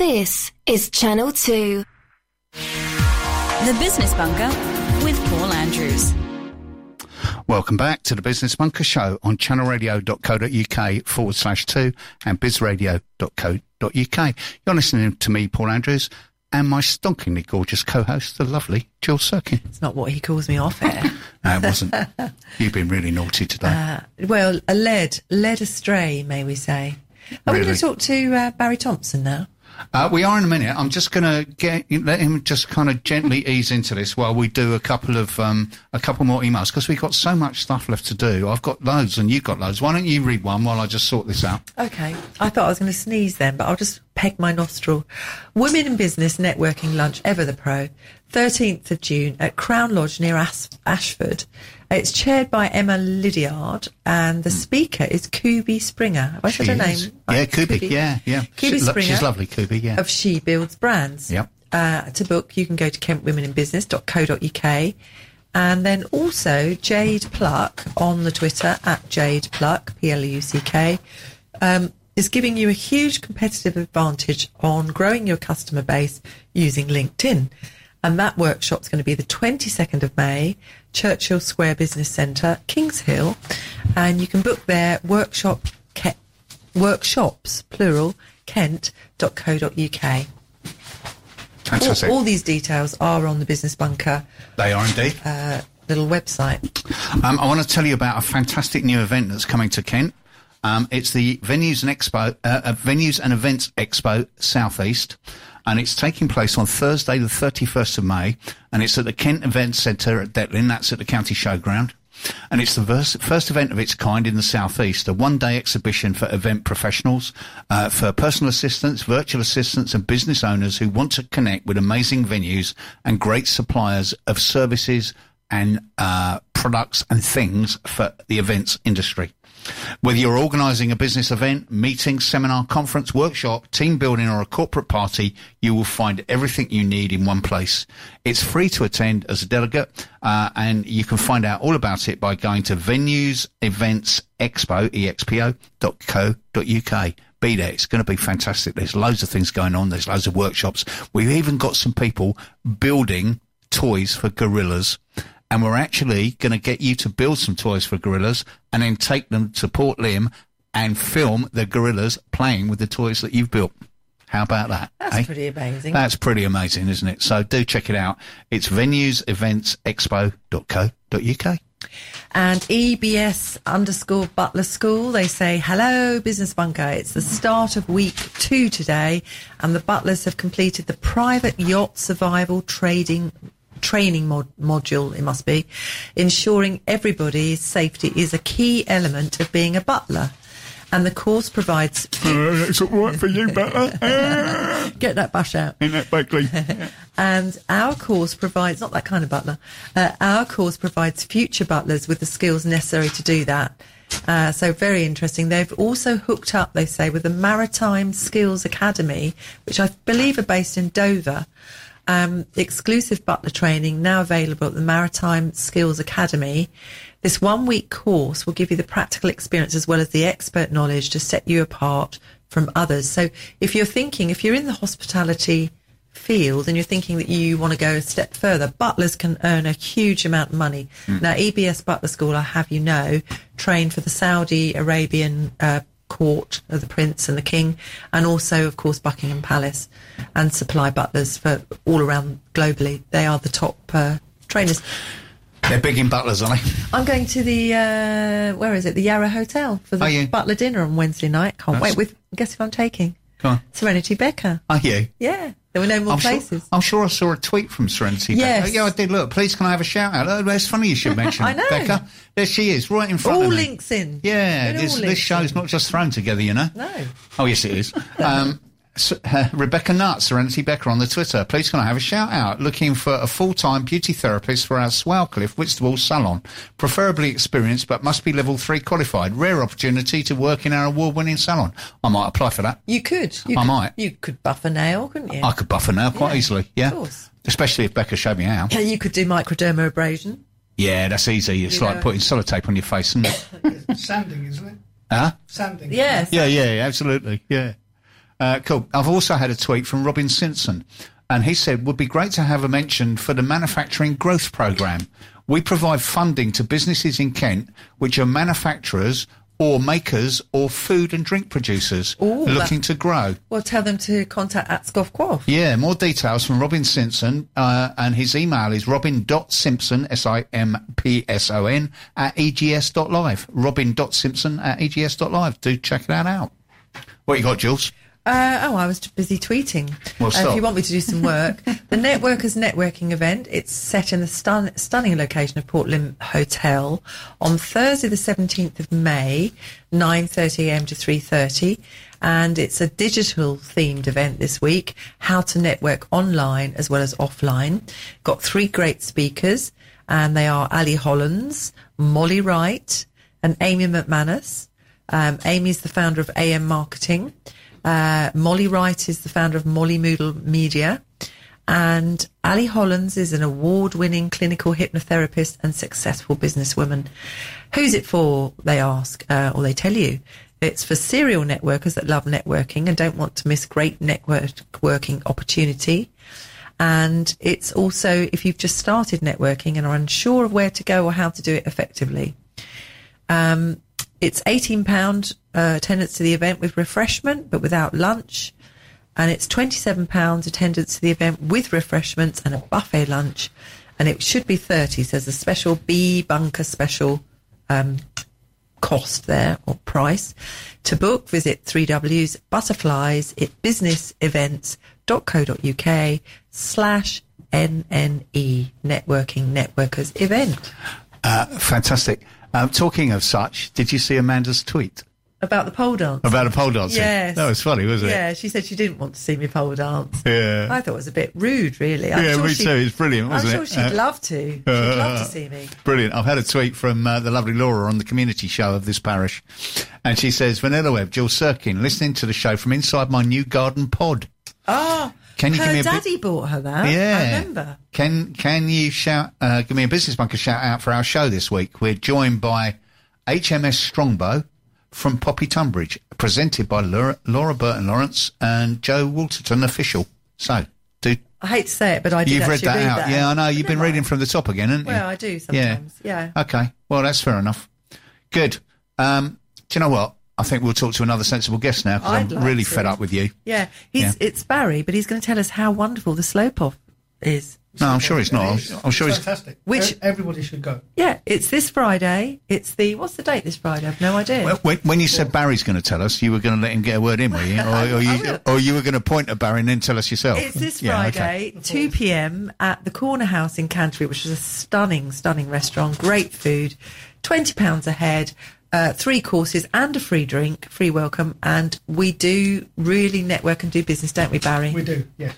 This is Channel 2. The Business Bunker with Paul Andrews. Welcome back to the Business Bunker Show on channelradio.co.uk/2 and bizradio.co.uk. You're listening to me, Paul Andrews, and my stonkingly gorgeous co-host, the lovely Jill Sirkin. It's not what he calls me off air. No, it wasn't. You've been really naughty today. Well, led astray, may we say. Are we going to talk to Barry Thompson now? We are in a minute. I'm just going to let him just kind of gently ease into this while we do a couple more emails, because we've got so much stuff left to do. I've got loads and you've got loads. Why don't you read one while I just sort this out? Okay. I thought I was going to sneeze then, but I'll just peg my nostril. Women in Business Networking Lunch Ever the Pro, 13th of June at Crown Lodge near Ashford. It's chaired by Emma Lydiard, and the speaker is Kubi Springer. Have I said her name? Yeah, Kubi. Yeah. Kubi Springer. She's lovely, Kubi, yeah. Of She Builds Brands. Yep. To book, you can go to kentwomeninbusiness.co.uk. And then also Jade Pluck on the Twitter, at Jade Pluck, Pluck, is giving you a huge competitive advantage on growing your customer base using LinkedIn. And that workshop's going to be the 22nd of May, Churchill Square Business Centre, Kings Hill. And you can book there, workshops, plural, kent.co.uk. Fantastic. All these details are on the Business Bunker. They are indeed. Little website. I want to tell you about a fantastic new event that's coming to Kent. It's the Venues and Events Expo Southeast. And it's taking place on Thursday, the 31st of May, and it's at the Kent Events Centre at Detlin. That's at the County Showground. And it's the first event of its kind in the Southeast, a one-day exhibition for event professionals, for personal assistants, virtual assistants and business owners who want to connect with amazing venues and great suppliers of services and products and things for the events industry. Whether you're organising a business event, meeting, seminar, conference, workshop, team building or a corporate party, you will find everything you need in one place. It's free to attend as a delegate, and you can find out all about it by going to venuesevents.co.uk. Be there. It's going to be fantastic. There's loads of things going on. There's loads of workshops. We've even got some people building toys for gorillas. And we're actually going to get you to build some toys for gorillas and then take them to Port Liam and film the gorillas playing with the toys that you've built. How about that? That's pretty amazing. That's pretty amazing, isn't it? So do check it out. It's venueseventsexpo.co.uk. And EBS_Butler School, they say, hello, Business Bunker. It's the start of week 2 today, and the Butlers have completed the private yacht survival training module, it must be. Ensuring everybody's safety is a key element of being a butler. And the course provides... it's all right for you, butler. Get that bush out. In that Buckley. And our course provides... Not that kind of butler. Our course provides future butlers with the skills necessary to do that. So very interesting. They've also hooked up, they say, with the Maritime Skills Academy, which I believe are based in Dover. Exclusive butler training now available at the Maritime Skills Academy. This 1-week course will give you the practical experience as well as the expert knowledge to set you apart from others. So if you're in the hospitality field and you're thinking that you want to go a step further, butlers can earn a huge amount of money. Now, EBS Butler School, I have you know, trained for the Saudi Arabian court of the Prince and the King, and also, of course, Buckingham Palace, and supply butlers for all around globally. They are the top trainers. They're big in butlers, aren't they? I'm going to the, the Yarra Hotel for the butler dinner on Wednesday night. Can't wait. Guess who I'm taking? Go on. Serenity Becker. Are you? Yeah. There were no more places. I'm sure I saw a tweet from Serenity Becker. Yeah, I did. Look, please can I have a shout out? Oh, it's funny you should mention I know. Becca. There she is, right in front of me. All links in. Yeah, this show's not just thrown together, you know. No. Oh, yes, it is. Rebecca Nutt, Serenity Becker on the Twitter. Please can I have a shout out? Looking for a full-time beauty therapist for our Swalcliffe Whitstable salon. Preferably experienced, but must be level 3 qualified. Rare opportunity to work in our award-winning salon. I might apply for that. You could. Might. You could buff a nail, couldn't you? I could buff a nail quite easily, yeah. Of course. Especially if Becca showed me how. Yeah, you could do microdermabrasion. Yeah, that's easy. It's like putting sellotape on your face, isn't it? Sanding, isn't it? Huh? Sanding. Yes. Yeah, absolutely, yeah. Cool. I've also had a tweet from Robin Simpson, and he said, would be great to have a mention for the Manufacturing Growth Programme. We provide funding to businesses in Kent which are manufacturers or makers or food and drink producers looking to grow. Well, tell them to contact at Scoff Quaff. Yeah, more details from Robin Simpson, and his email is robin.simpson, Simpson, at egs.live. robin.simpson@egs.live. Do check that out. What you got, Jules? I was busy tweeting. Well, stop. If you want me to do some work, the Networkers Networking event, it's set in the stunning location of Portland Hotel on Thursday the 17th of May, 9:30am to 3:30, and it's a digital themed event this week, how to network online as well as offline. Got 3 great speakers, and they are Ali Hollands, Molly Wright and Amy McManus. Amy's the founder of AM Marketing. Molly Wright is the founder of Molly Moodle Media, and Ali Hollands is an award-winning clinical hypnotherapist and successful businesswoman. Who's it for, they ask, or they tell you. It's for serial networkers that love networking and don't want to miss great networking opportunity. And it's also if you've just started networking and are unsure of where to go or how to do it effectively. It's £18 attendance to the event with refreshment, but without lunch. And it's £27 attendance to the event with refreshments and a buffet lunch. And it should be 30. So there's a special B-Bunker special cost there, or price. To book, visit 3Ws Butterflies at businessevents.co.uk/NNE Networking Networkers Event. Fantastic. Talking of such, did you see Amanda's tweet? About the pole dance? About a pole dancing? Yes. That was funny, wasn't it? Yeah, she said she didn't want to see me pole dance. Yeah. I thought it was a bit rude, really. Me too. It's brilliant, wasn't it? I'm sure she'd love to. She'd love to see me. Brilliant. I've had a tweet from the lovely Laura on the community show of this parish. And she says, Vanilla Web, Jill Sirkin, listening to the show from inside my new garden pod. Oh, can you give me a daddy bought her that. Yeah. I remember. Can you give me a Business Bunker shout out for our show this week? We're joined by HMS Strongbow from Poppy Tunbridge, presented by Laura Burton Lawrence and Joe Walterton, official. So, I hate to say it, but I did you've actually read that out. that. Yeah, I know. You've been reading from the top again, haven't you? Well, I do sometimes. Yeah. Okay. Well, that's fair enough. Good. Do you know what? I think we'll talk to another sensible guest now because I'm really fed up with you. Yeah. It's Barry, but he's going to tell us how wonderful the slope-off is. No, I'm sure he's not. I'm sure it's he's fantastic. Which everybody should go. Yeah, it's this Friday. What's the date this Friday? I've no idea. Well, when you said Barry's going to tell us, you were going to let him get a word in, were you? Or you were going to point at Barry and then tell us yourself? It's this Friday, 2 p.m. at the Corner House in Canterbury, which is a stunning, stunning restaurant. Great food, £20 a head. 3 courses and a free drink, free welcome, and we do really network and do business, don't we, Barry? We do, yes.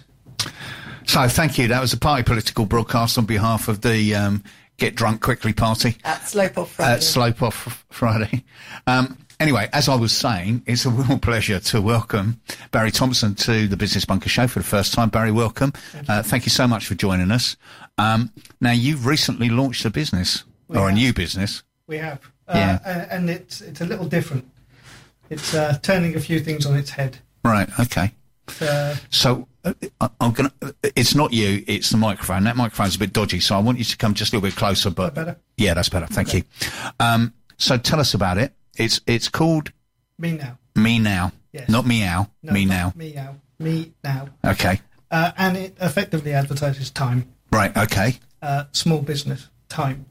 So, thank you. That was a party political broadcast on behalf of the Get Drunk Quickly party. At Slope Off Friday. At Slope Off Friday. Anyway, as I was saying, it's a real pleasure to welcome Barry Thompson to the Business Bunker show for the first time. Barry, welcome. Thank you so much for joining us. Now, you've recently launched a business, a new business. We have. And it's a little different. It's turning a few things on its head. Right, okay. So I'm gonna. It's not you. It's the microphone. That microphone's a bit dodgy, so I want you to come just a little bit closer. But better? Yeah, that's better. Thank you. So tell us about it. It's called Me Now. Me Now. Yes. Not Meow. No, Me not Now. Meow. Me Now. Okay. And it effectively advertises time. Right. Okay. Small business time.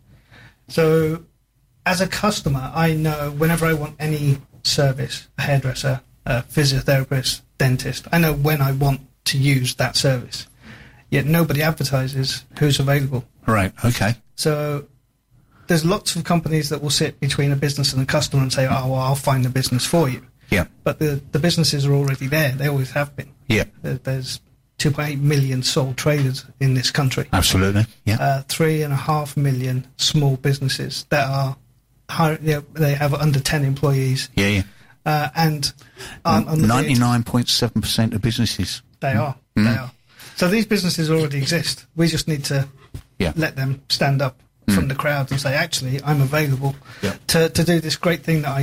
So, as a customer, I know whenever I want any service, a hairdresser, a physiotherapist, dentist, I know when I want to use that service. Yet nobody advertises who's available. Right. Okay. So there's lots of companies that will sit between a business and a customer and say, oh, well, I'll find the business for you. Yeah. But the businesses are already there. They always have been. Yeah. There's 2.8 million sole traders in this country. Absolutely. Yeah. 3.5 million small businesses that are they have under 10 employees. Yeah. Yeah. And 99.7% of businesses. They are. They are. So these businesses already exist. We just need to let them stand up from the crowd and say, actually, I'm available to do this great thing that I do.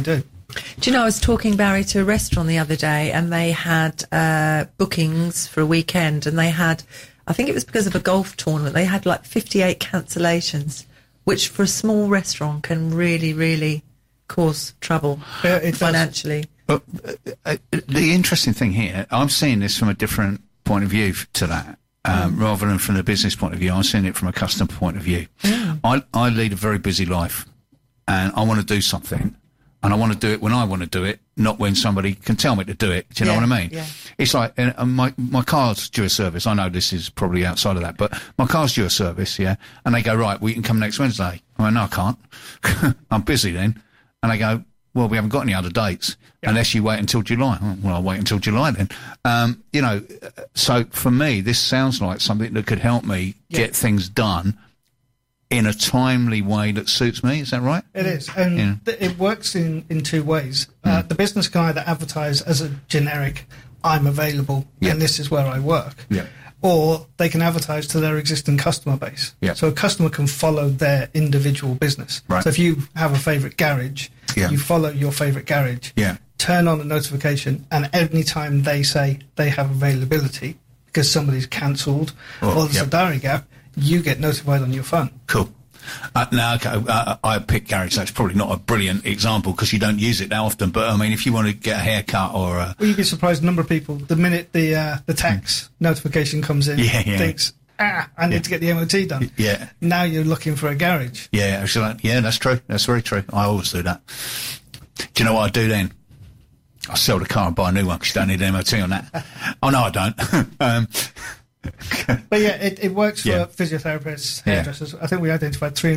Do you know, I was talking, Barry, to a restaurant the other day, and they had bookings for a weekend, and they had, I think it was because of a golf tournament, they had like 58 cancellations, which for a small restaurant can really, really cause trouble financially. But the interesting thing here, I'm seeing this from a different point of view to that. Rather than from the business point of view, I'm seeing it from a customer point of view. I lead a very busy life, and I want to do something, and I want to do it when I want to do it, not when somebody can tell me to do it. Do you know what I mean? Yeah. It's like my car's due a service. I know this is probably outside of that, but my car's due a service, yeah, and they go, right, we can come next Wednesday. I went, no, I can't. I'm busy then. And they go, well, we haven't got any other dates unless you wait until July. Oh, well, I'll wait until July then. You know, so for me, this sounds like something that could help me get things done in a timely way that suits me. Is that right? It is. And it works in two ways. The business can either advertise as a generic, I'm available and this is where I work. Yeah. Or they can advertise to their existing customer base. Yeah. So a customer can follow their individual business. Right. So if you have a favourite garage, you follow your favourite garage, turn on a notification, and any time they say they have availability because somebody's cancelled or there's a diary gap, you get notified on your phone. Cool. Now, okay, I pick garage. That's probably not a brilliant example because you don't use it that often. But I mean, if you want to get a haircut or well, you'd be surprised the number of people. The minute the tax notification comes in, thinks, I need to get the MOT done. Yeah. Now you're looking for a garage. Yeah, yeah, that's true. That's very true. I always do that. Do you know what I do then? I sell the car and buy a new one because you don't need an MOT on that. Oh no, I don't. But yeah, it works for physiotherapists, hairdressers. I think we identified over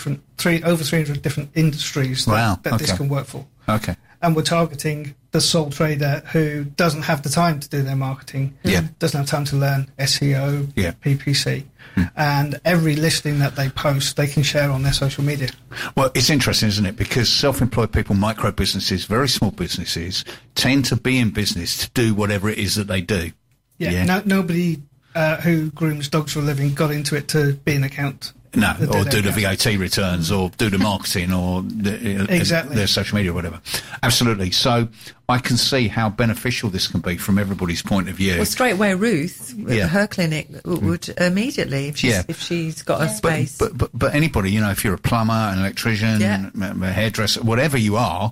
300 different industries that this can work for. Okay. And we're targeting the sole trader who doesn't have the time to do their marketing, doesn't have time to learn SEO, PPC, and every listing that they post, they can share on their social media. Well, it's interesting, isn't it? Because self-employed people, micro businesses, very small businesses, tend to be in business to do whatever it is that they do. Nobody who grooms dogs for a living got into it to be an accountant. No, or do the VAT returns, or do the marketing, or their social media, or whatever. Absolutely. So I can see how beneficial this can be from everybody's point of view. Well, straight away, Ruth, her clinic would immediately, if she's got a space. But anybody, you know, if you're a plumber, an electrician, a hairdresser, whatever you are,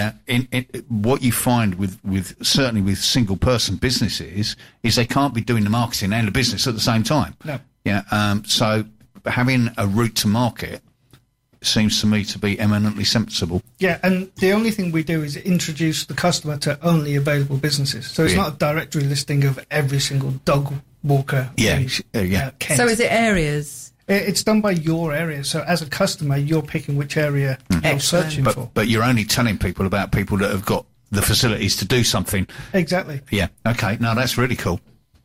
what you find with certainly with single person businesses is they can't be doing the marketing and the business at the same time. No. Yeah. So having a route to market seems to me to be eminently sensible. Yeah, and the only thing we do is introduce the customer to only available businesses. So it's not a directory listing of every single dog walker. So is it areas? It's done by your area. So as a customer, you're picking which area you're searching for. But you're only telling people about people that have got the facilities to do something. Exactly. Yeah, okay. No, that's really cool.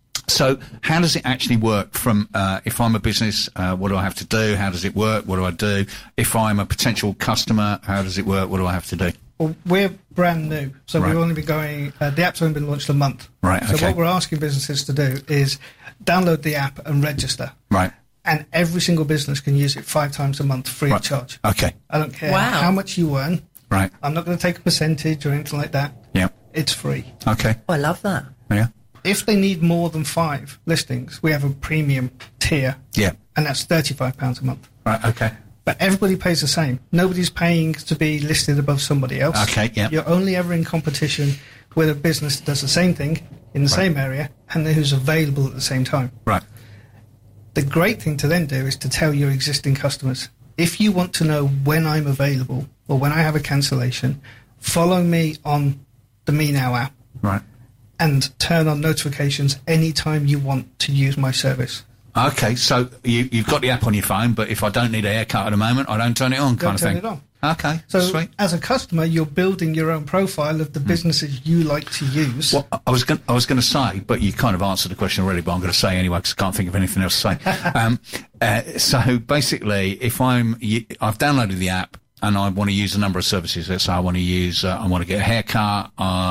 So how does it actually work from, if I'm a business, what do I have to do? How does it work? What do I do? If I'm a potential customer, how does it work? What do I have to do? Well, we're brand new. So we've only been going, the app's only been launched a month. Right, okay. So what we're asking businesses to do is download the app and register. Right. And every single business can use it 5 times a month free of charge. Okay. I don't care how much you earn. Right. I'm not going to take a percentage or anything like that. Yeah. It's free. Okay. Oh, I love that. Yeah. If they need more than 5 listings, we have a premium tier. Yeah. And that's £35 a month. Right, okay. But everybody pays the same. Nobody's paying to be listed above somebody else. Okay, yeah. You're only ever in competition with a business that does the same thing in the same area and who's available at the same time. Right. The great thing to then do is to tell your existing customers, if you want to know when I'm available or when I have a cancellation, follow me on the Me Now app. Right. And turn on notifications anytime you want to use my service. Okay, so you've got the app on your phone, but if I don't need a haircut at the moment, I don't turn it on, kind of thing. Don't turn it on. Okay, so sweet. As a customer, you're building your own profile of the businesses you like to use. Well, I was going to say, but you kind of answered the question already, but I'm going to say anyway because I can't think of anything else to say. So basically, if I've downloaded the app, and I want to use a number of services. Let's say I want to use, I want to get a haircut,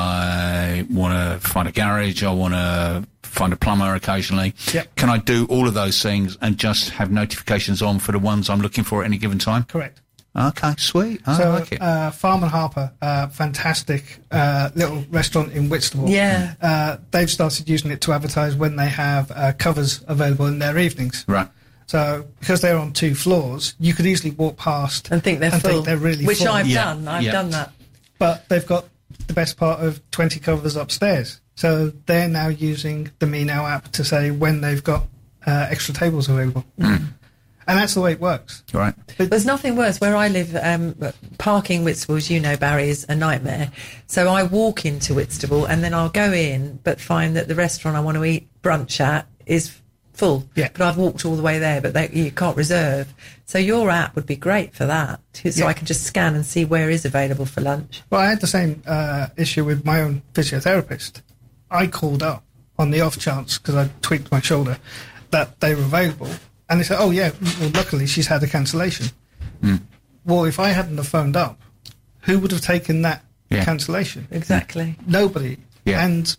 I want to find a garage, I want to find a plumber occasionally. Yep. Can I do all of those things and just have notifications on for the ones I'm looking for at any given time? Correct. Okay, sweet. I So, like it. Farm and Harper, fantastic little restaurant in Whitstable. Yeah. They've started using it to advertise when they have covers available in their evenings. Right. So, because they're on 2 floors, you could easily walk past And think they're full. think they're really which full. I've Yeah. done. I've Yeah. done that. But they've got the best part of 20 covers upstairs. So they're now using the Me Now app to say when they've got extra tables available. And that's the way it works. Right. There's nothing worse. Where I live, parking Whitstable, as you know, Barry, is a nightmare. So I walk into Whitstable and then I'll go in, but find that the restaurant I want to eat brunch at is full. Yeah. But I've walked all the way there, but you can't reserve. So your app would be great for that. So Yeah. I can just scan and see where is available for lunch. Well, I had the same issue with my own physiotherapist. I called up on the off chance, because I tweaked my shoulder, that they were available. And they said, oh, yeah, well, luckily she's had a cancellation. Well, if I hadn't have phoned up, who would have taken that Yeah. cancellation? Exactly. Nobody. Yeah. And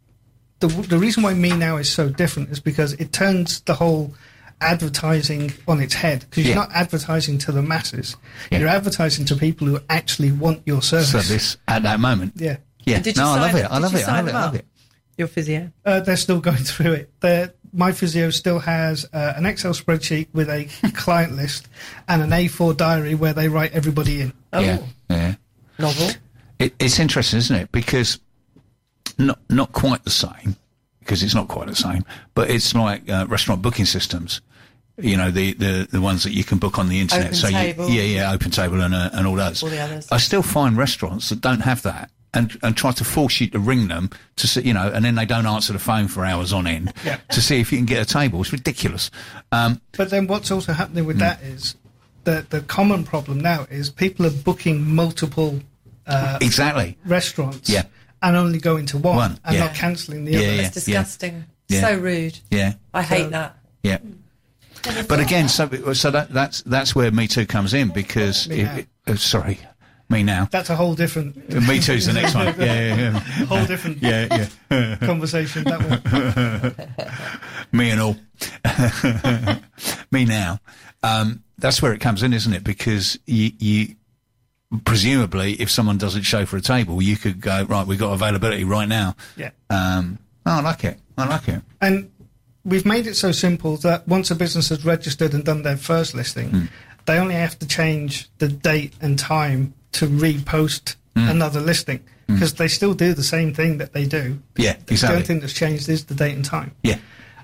the reason why Me Now is so different is because it turns the whole advertising on its head. Because you're Yeah. not advertising to the masses. Yeah. You're advertising to people who actually want your service. So this at that moment. Yeah. Yeah. Did you No, I love sign it. I did love you it. I sign love it. them I love up? it. Your physio. They're still going through it. My physio still has an Excel spreadsheet with a client list and an A4 diary where they write everybody in. Oh, Yeah. Yeah. novel. It's interesting, isn't it? Because not quite the same, because it's not quite the same, but it's like restaurant booking systems. You know, the ones that you can book on the internet. Open so Table. Open Table and all those. All the others. I still find restaurants that don't have that and try to force you to ring them to see, you know, and then they don't answer the phone for hours on end Yeah. to see if you can get a table. It's ridiculous. But then what's also happening with that is that the common problem now is people are booking multiple Exactly. restaurants Yeah. and only going to one and yeah. not cancelling the Yeah, other. yeah. It's disgusting. Yeah. So rude. Yeah. I hate that. Yeah. But again, so that's where Me Too comes in, because Me Now. sorry, Me Now. That's a whole different Me Too's the next one. Yeah. whole different Yeah. conversation, that one. Me and all. Me Now. That's where it comes in, isn't it? Because you presumably, if someone doesn't show for a table, you could go, right, we've got availability right now. Yeah. I like it. And we've made it so simple that once a business has registered and done their first listing, they only have to change the date and time to repost another listing, because they still do the same thing that they do. Yeah, The only exactly. thing that's changed is the date and time. Yeah.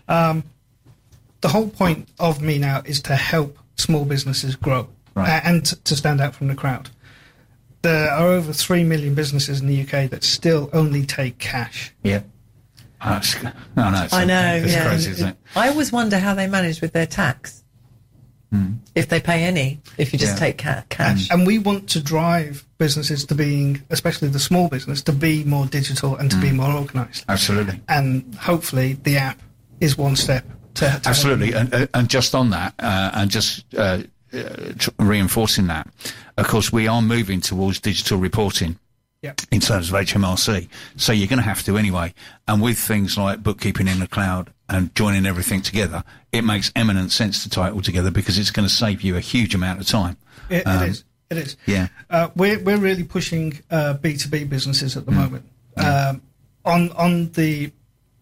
The whole point of Me Now is to help small businesses grow Right. and to stand out from the crowd. There are over 3 million businesses in the UK that still only take cash. Yeah. It's I know, It's yeah. crazy, isn't it? I always wonder how they manage with their tax. If they pay any, if you just Yeah. take cash. And we want to drive businesses to being, especially the small business, to be more digital and to be more organised. Absolutely. And hopefully the app is one step to Absolutely, and just on that, and just reinforcing that, of course, we are moving towards digital reporting Yeah. in terms of HMRC. So you're going to have to anyway. And with things like bookkeeping in the cloud and joining everything together, it makes eminent sense to tie it all together, because it's going to save you a huge amount of time. It is. It is. Yeah. We're really pushing B2B businesses at the moment on the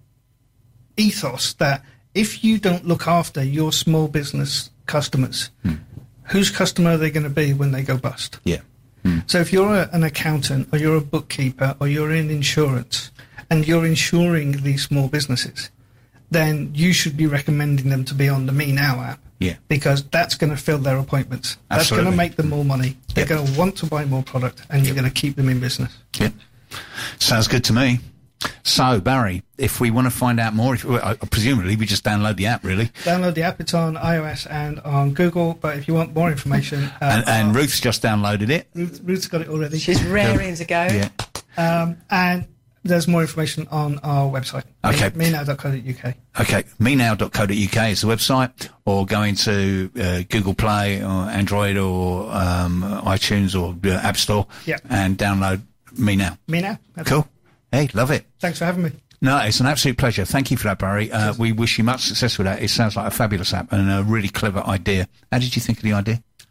ethos that if you don't look after your small business customers, whose customer are they going to be when they go bust? Yeah. So if you're an accountant or you're a bookkeeper or you're in insurance and you're insuring these small businesses, then you should be recommending them to be on the Me Now app. Yeah. Because that's going to fill their appointments. That's going Absolutely. to make them more money. They're Yep. going to want to buy more product, and you're going to keep them in business. Yeah. Sounds good to me. So, Barry, if we want to find out more, presumably we just download the app, really. Download the app. It's on iOS and on Google. But if you want more information, And Ruth's just downloaded it. Ruth's got it already. She's raring to go. Yeah. And there's more information on our website. Okay. menow.co.uk. Okay, menow.co.uk is the website, or go into Google Play or Android or iTunes or App Store Yeah. and download Me Now. Me Now. That's Cool. Hey, love it. Thanks for having me. No, it's an absolute pleasure. Thank you for that, Barry. We wish you much success with that. It sounds like a fabulous app and a really clever idea. How did you think of the idea?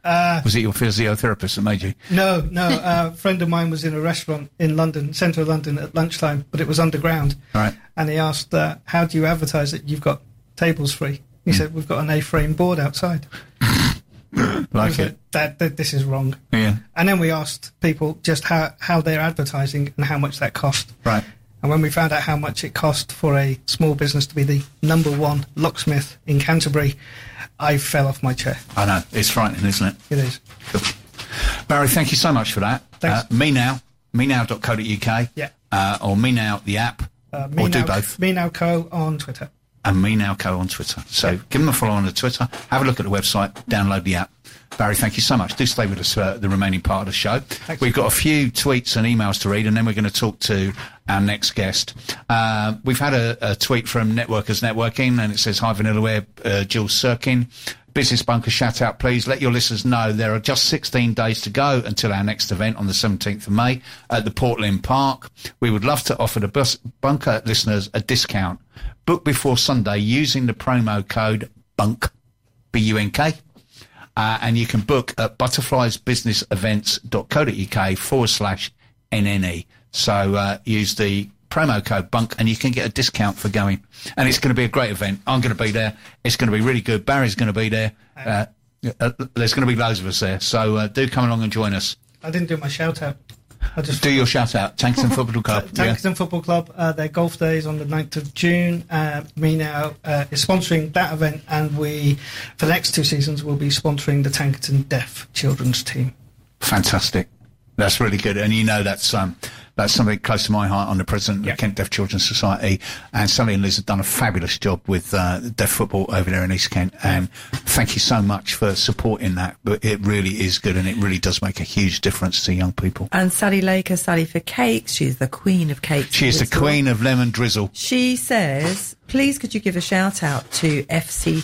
Was it your physiotherapist that made you? No. A friend of mine was in a restaurant in London, centre of London, at lunchtime, but it was underground. Right. And he asked, how do you advertise that you've got tables free? He said, we've got an A-frame board outside. Like it. That this is wrong. Yeah. And then we asked people just how they're advertising and how much that cost. Right. And when we found out how much it cost for a small business to be the #1 locksmith in Canterbury, I fell off my chair. I know. It's frightening, isn't it? It is. Cool. Barry, thank you so much for that. Thanks. menow.co.uk. Yeah. Or MeNow, the app. Or do both. MeNowCo on Twitter. And MeNowCo on Twitter. So give them a follow on the Twitter. Have a look at the website. Download the app. Barry, thank you so much. Do stay with us for the remaining part of the show. Thanks. We've got a few tweets and emails to read, and then we're going to talk to our next guest. We've had a tweet from Networkers Networking, and it says, "Hi, Vanilla Web, Jill Sirkin. Business Bunker shout out, please. Let your listeners know there are just 16 days to go until our next event on the 17th of May at the Portland Park. We would love to offer the Bunker listeners a discount. Book before Sunday using the promo code BUNK, B-U-N-K. And you can book at butterfliesbusinessevents.co.uk/NNE. So use the promo code BUNK and you can get a discount for going. And it's going to be a great event. I'm going to be there. It's going to be really good. Barry's going to be there. There's going to be loads of us there. So do come along and join us. I didn't do my shout out. I just do your shout out. Tankerton Football Club. Tankerton Football Club. Their golf days on the 9th of June. MeNow is sponsoring that event, and we, for the next 2 seasons, will be sponsoring the Tankerton Deaf Children's Team. Fantastic. That's really good. And you know that's something close to my heart. I'm the president of the Kent Deaf Children's Society, and Sally and Liz have done a fabulous job with deaf football over there in East Kent. And thank you so much for supporting that. But it really is good, and it really does make a huge difference to young people. And Sally Laker, Sally for Cakes, she's the queen of cakes. She is the queen of lemon drizzle. She says, please could you give a shout out to FC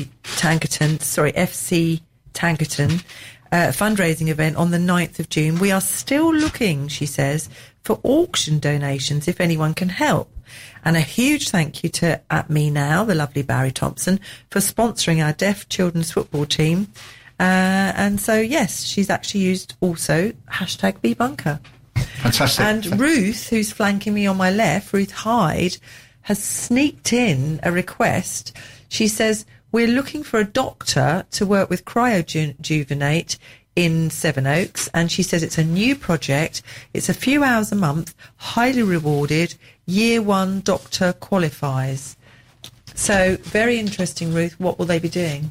Tankerton fundraising event on the 9th of June. We are still looking, she says, for auction donations if anyone can help. And a huge thank you to @MeNow, the lovely Barry Thompson, for sponsoring our deaf children's football team. And so, yes, she's actually used also #BeBunker. Fantastic. And Ruth, who's flanking me on my left, Ruth Hyde, has sneaked in a request. She says, we're looking for a doctor to work with Cryojuvenate in Sevenoaks, and she says it's a new project. It's a few hours a month, highly rewarded. Year 1 doctor qualifies. So very interesting, Ruth. What will they be doing?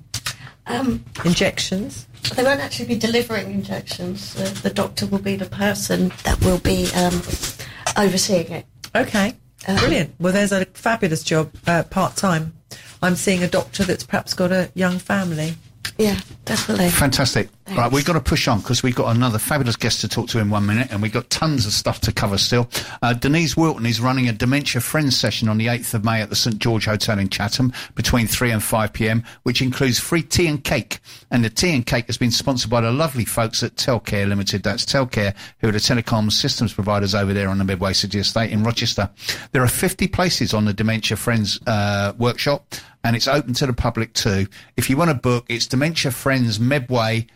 Injections? They won't actually be delivering injections. The doctor will be the person that will be overseeing it. Okay, brilliant. Well, there's a fabulous job part-time. I'm seeing a doctor that's perhaps got a young family. Yeah, definitely. Fantastic. Thanks. Right, we've got to push on because we've got another fabulous guest to talk to in 1 minute, and we've got tons of stuff to cover still. Denise Wilton is running a Dementia Friends session on the 8th of May at the St George Hotel in Chatham between 3 and 5 p.m, which includes free tea and cake. And the tea and cake has been sponsored by the lovely folks at Telcare Limited. That's Telcare, who are the telecom systems providers over there on the Medway City Estate in Rochester. There are 50 places on the Dementia Friends workshop, and it's open to the public too. If you want to book, it's Dementia Friends Medway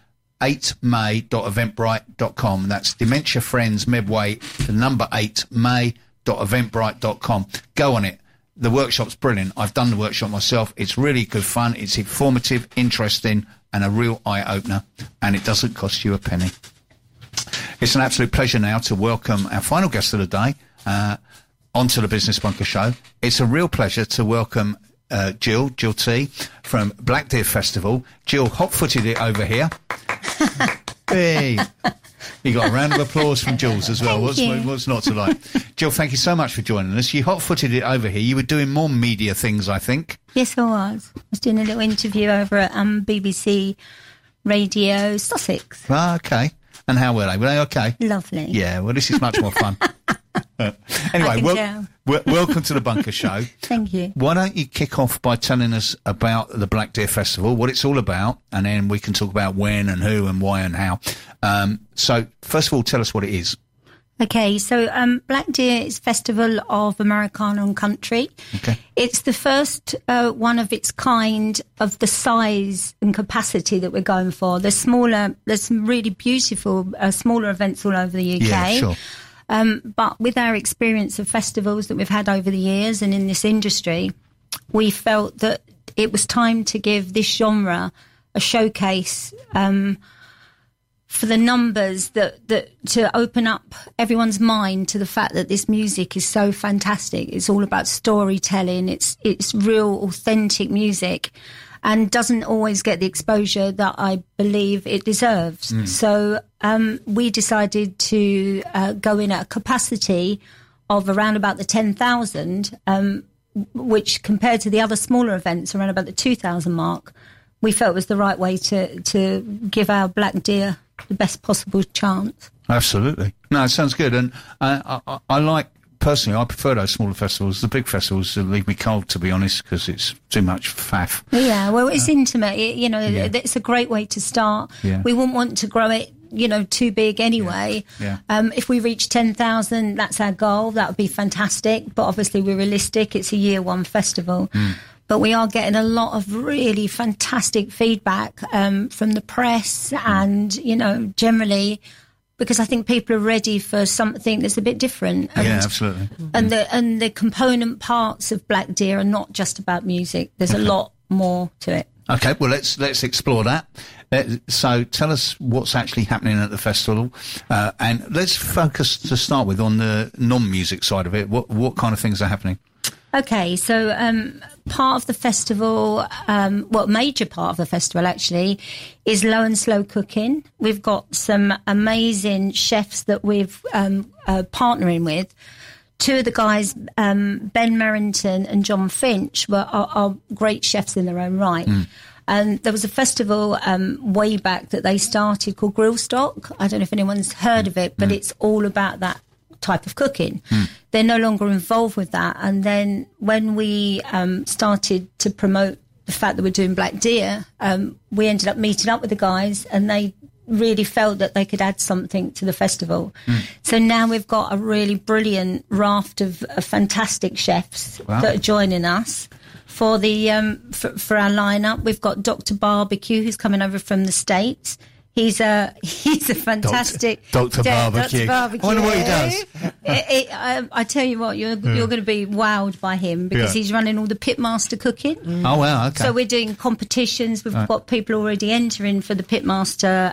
8may.eventbrite.com. That's Dementia Friends Medway, the number 8may.eventbrite.com. Go on it. The workshop's brilliant. I've done the workshop myself. It's really good fun. It's informative, interesting, and a real eye-opener. And it doesn't cost you a penny. It's an absolute pleasure now to welcome our final guest of the day onto the Business Bunker Show. It's a real pleasure to welcome Jill T from Black Deer Festival. Jill hot-footed it over here. Hey, you got a round of applause from Jules as well. What's not to like? Jill, thank you so much for joining us. You hot-footed it over here. You were doing more media things, I think. Yes, I was. I was doing a little interview over at BBC Radio Sussex. Ah, okay. And how were they? Were they okay? Lovely. Yeah, well, this is much more fun. Anyway, welcome to the Bunker Show. Thank you. Why don't you kick off by telling us about the Black Deer Festival, what it's all about, and then we can talk about when and who and why and how. So, first of all, tell us what it is. Okay, so Black Deer is Festival of Americana and Country. Okay. It's the first one of its kind of the size and capacity that we're going for. There's some really beautiful smaller events all over the UK. Yeah, sure. But with our experience of festivals that we've had over the years and in this industry, we felt that it was time to give this genre a showcase for the numbers that to open up everyone's mind to the fact that this music is so fantastic. It's all about storytelling. It's real, authentic music, and doesn't always get the exposure that I believe it deserves. So we decided to go in at a capacity of around about the 10,000, which compared to the other smaller events around about the 2,000 mark, we felt was the right way to give our Black Deer the best possible chance. Absolutely. No, it sounds good. And I like, personally, I prefer those smaller festivals. The big festivals leave me cold, to be honest, because it's too much faff. Yeah, well, it's intimate. It's a great way to start. Yeah. We wouldn't want to grow it, too big anyway. Yeah. If we reach 10,000, that's our goal. That would be fantastic. But obviously, we're realistic. It's a year one festival. But we are getting a lot of really fantastic feedback from the press and, generally, because I think people are ready for something that's a bit different. And, yeah, absolutely. And the component parts of Black Deer are not just about music. There's a lot more to it. Okay, well, let's explore that. So tell us what's actually happening at the festival, and let's focus to start with on the non-music side of it. What kind of things are happening? Okay, so part of the festival, major part of the festival actually, is low and slow cooking. We've got some amazing chefs that we've partnering with. Two of the guys, Ben Merrington and John Finch, are great chefs in their own right. And there was a festival way back that they started called Grillstock. I don't know if anyone's heard of it, but it's all about that type of cooking. They're no longer involved with that. And then when we started to promote the fact that we're doing Black Deer, we ended up meeting up with the guys, and they really felt that they could add something to the festival. So now we've got a really brilliant raft of fantastic chefs that are joining us for the for our lineup. We've got Dr. Barbecue, who's coming over from the States. He's a fantastic Dr. Barbecue. Dr. Barbecue. I wonder what he does. I tell you what, you're going to be wowed by him because he's running all the pitmaster cooking. Oh wow! Okay. So we're doing competitions. We've got people already entering for the pitmaster,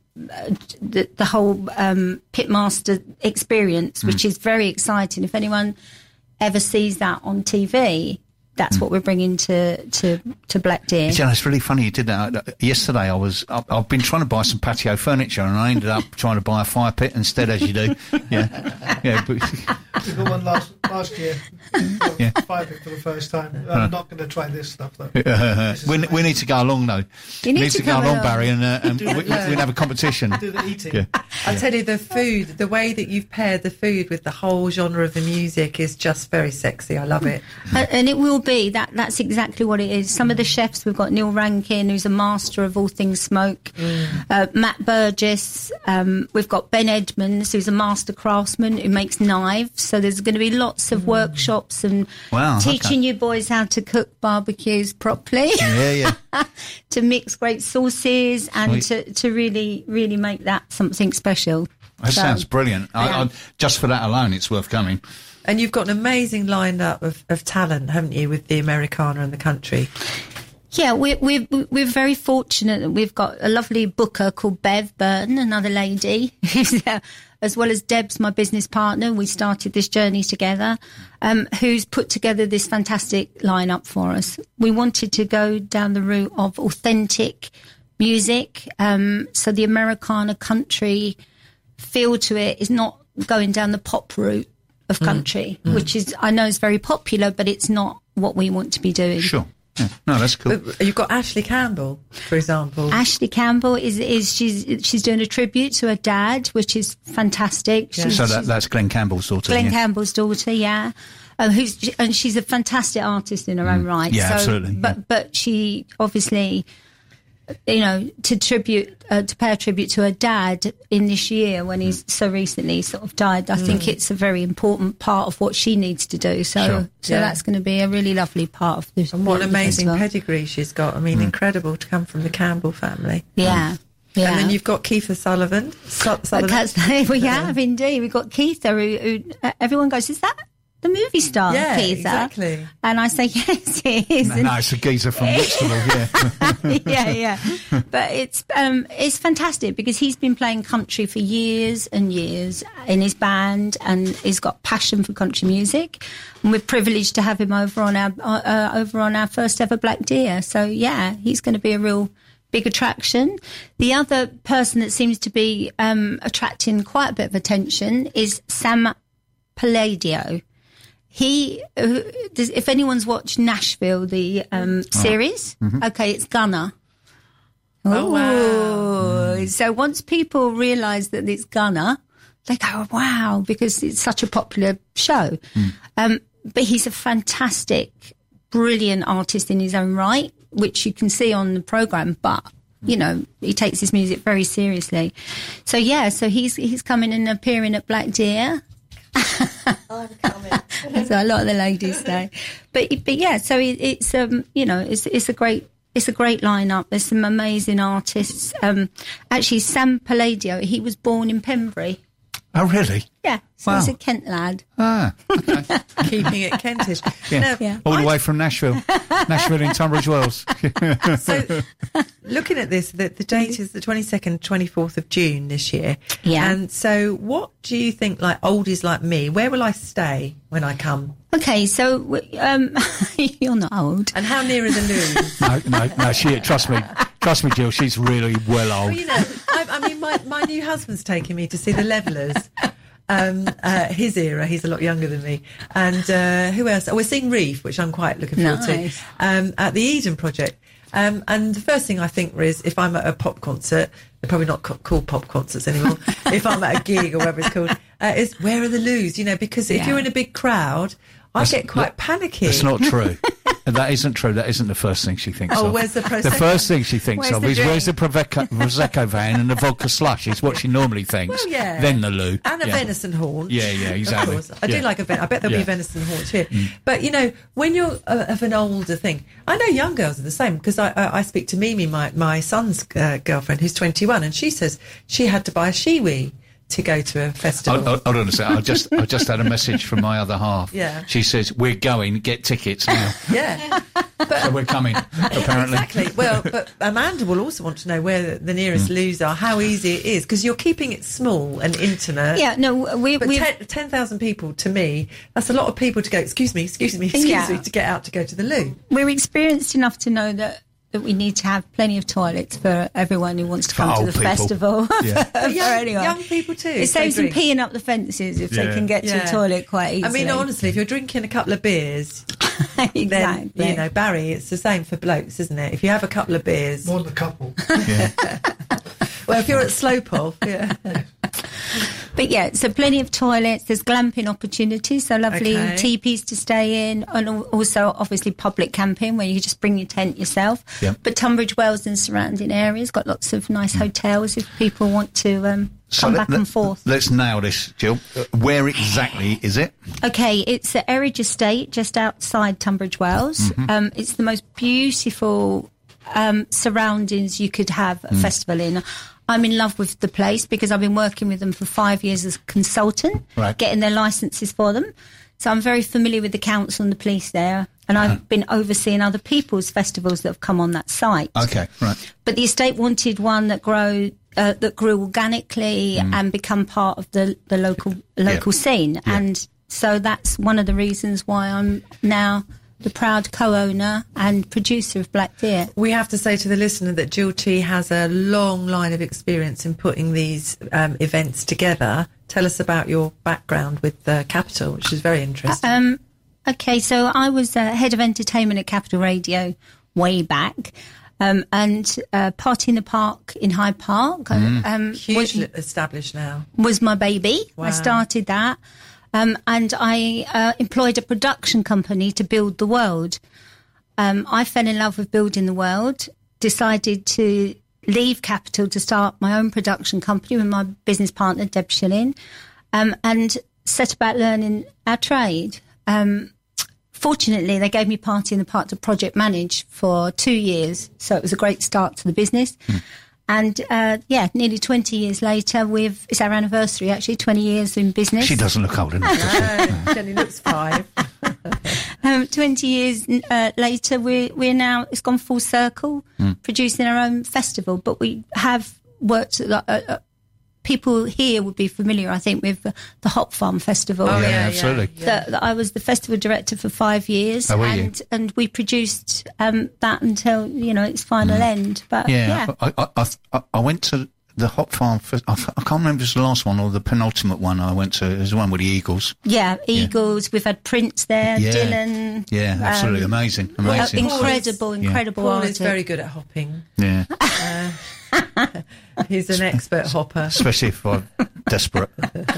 the whole pitmaster experience, which is very exciting. If anyone ever sees that on TV, that's what we're bringing to Black Deer. Yeah, it's really funny you did that. Yesterday I've been trying to buy some patio furniture, and I ended up trying to buy a fire pit instead, as you do. Yeah. We got one last year. Fire pit for the first time. I'm not going to try this stuff though. We need to go along though. You need to go along, Barry, and we'll have a competition. Do the eating. Yeah. I'll tell you, the food, the way that you've paired the food with the whole genre of the music is just very sexy. I love it. And it will be that's exactly what it is. Some of the chefs, we've got Neil Rankin, who's a master of all things smoke, Matt Burgess, we've got Ben Edmonds, who's a master craftsman who makes knives. So there's going to be lots of workshops and teaching you boys how to cook barbecues properly. To mix great sauces and to really, really make that something special. That sounds brilliant. I, just for that alone, it's worth coming. And you've got an amazing lineup of talent, haven't you, with the Americana and the country? Yeah, we're very fortunate that we've got a lovely booker called Bev Burton, another lady, as well as Deb's my business partner. We started this journey together, who's put together this fantastic lineup for us. We wanted to go down the route of authentic music, so the Americana country feel to it is not going down the pop route of country, which is, I know, is very popular, but it's not what we want to be doing. Sure. Yeah. No, that's cool. But you've got Ashley Campbell, for example. Ashley Campbell she's doing a tribute to her dad, which is fantastic. Yeah. So that's Glenn Campbell's daughter. Campbell's daughter, yeah. And she's a fantastic artist in her own right. Yeah, absolutely. But she obviously to pay a tribute to her dad in this year when he's so recently sort of died. I think it's a very important part of what she needs to do. So that's going to be a really lovely part of this. And what an amazing festival. pedigree she's got. I mean, incredible to come from the Campbell family. Yeah. Yeah. And then you've got Keitha Sullivan. We have indeed. We've got Keitha, who everyone goes, is that the movie star, Yeah, Keitha? exactly. And I say, yes, it is. No, it's a geezer from Whitstable, yeah. But it's fantastic because he's been playing country for years and years in his band, and he's got passion for country music. And we're privileged to have him over on our first ever Black Deer. So yeah, he's going to be a real big attraction. The other person that seems to be attracting quite a bit of attention is Sam Palladio. If anyone's watched Nashville, the series, okay, it's Gunner. Oh, wow. So once people realise that it's Gunner, they go, wow, because it's such a popular show. But he's a fantastic, brilliant artist in his own right, which you can see on the programme, but he takes his music very seriously. So he's coming and appearing at Black Deer. I'm coming. So a lot of the ladies say, but yeah, so it's it's a great lineup. There's some amazing artists. Actually, Sam Palladio, he was born in Pembury. Oh, really? Yeah, so Wow. he's a Kent lad. Ah, okay. Keeping it Kentish. Yeah. Now, All the way from Nashville in Tunbridge Wells. So, looking at this, the date is the 22nd, 24th of June this year. Yeah. And so, what do you think, like oldies like me, where will I stay when I come? Okay, so you're not old. And how near are the loos? No, trust me, Jill, she's really well old. Well, I mean, my new husband's taking me to see the Levellers. His era, he's a lot younger than me. And who else? We're seeing Reef, which I'm quite looking forward Nice. to, at the Eden Project. And the first thing I think is, if I'm at a pop concert, they're probably not called pop concerts anymore, if I'm at a gig or whatever it's called, is where are the loos? Because if you're in a big crowd, I get quite panicky. That's not true. That isn't true. That isn't the first thing she thinks of. Oh, where's the Prosecco? The first thing she thinks Where's of the is drink? where's the Prosecco van and the vodka slush is what she normally thinks. Well, yeah. Then the loo. And a venison haunch. Yeah, exactly. Of course. I do like a venison. I bet there'll be a venison haunch here. But, when you're of an older thing, I know young girls are the same, because I speak to Mimi, my son's girlfriend, who's 21, and she says she had to buy a Shiwi to go to a festival. Hold on a second. I just had a message from my other half. Yeah. She says, we're going, get tickets now. Yeah. So we're coming, apparently. Exactly. Well, but Amanda will also want to know where the nearest loos are, how easy it is, because you're keeping it small and intimate. Yeah, no, But 10,000 people, to me, that's a lot of people to go, excuse me, to get out to go to the loo. we're experienced enough to know that we need to have plenty of toilets for everyone who wants to come to old the people. festival. Yeah. For anyone. Young people too. It if they saves them drink. peeing up the fences if they can get to the toilet quite easily. I mean, honestly, if you're drinking a couple of beers, exactly. then, Barry, it's the same for blokes, isn't it? If you have a couple of beers. More than a couple. Well, if you're at Slopov, yeah. But yeah, so plenty of toilets. There's glamping opportunities, so lovely Okay. teepees to stay in, and also obviously public camping where you can just bring your tent yourself. Yep. But Tunbridge Wells and surrounding areas got lots of nice hotels if people want to come back and forth. Let's nail this, Jill. Where exactly is it? Okay, it's at Eridge Estate, just outside Tunbridge Wells. It's the most beautiful surroundings you could have a festival in. I'm in love with the place because I've been working with them for 5 years as a consultant, Right. getting their licences for them. So I'm very familiar with the council and the police there, and I've been overseeing other people's festivals that have come on that site. Okay, right. But the estate wanted one that grew organically and become part of the local scene, and so that's one of the reasons why I'm now the proud co-owner and producer of Black Deer. We have to say to the listener that Jill T has a long line of experience in putting these events together. Tell us about your background with Capital, which is very interesting. Okay, so I was head of entertainment at Capital Radio way back, and Party in the Park in Hyde Park Hugely established now. was my baby. Wow. I started that. And I employed a production company to build the world. I fell in love with building the world. decided to leave Capital to start my own production company with my business partner, Deb Schilling, and set about learning our trade. Fortunately, they gave me part in the part to project manage for 2 years, so it was a great start to the business. And, nearly 20 years later, it's our anniversary, actually, 20 years in business. She doesn't look old enough, does she? No, Jenny looks 5. 20 years later, we're now, it's gone full circle, producing our own festival. But we have worked, people here would be familiar, I think, with the Hop Farm Festival. Oh, yeah, absolutely. I was the festival director for 5 years. Oh, were you? And we produced that until, its final end. But I went to the Hop Farm. I can't remember if it was the last one or the penultimate one I went to. It was the one with the Eagles. Yeah, Eagles. Yeah. We've had Prince there, Dylan. Yeah, absolutely amazing. Incredible Paul artist. is very good at hopping. Yeah. He's an expert hopper, especially if I'm desperate.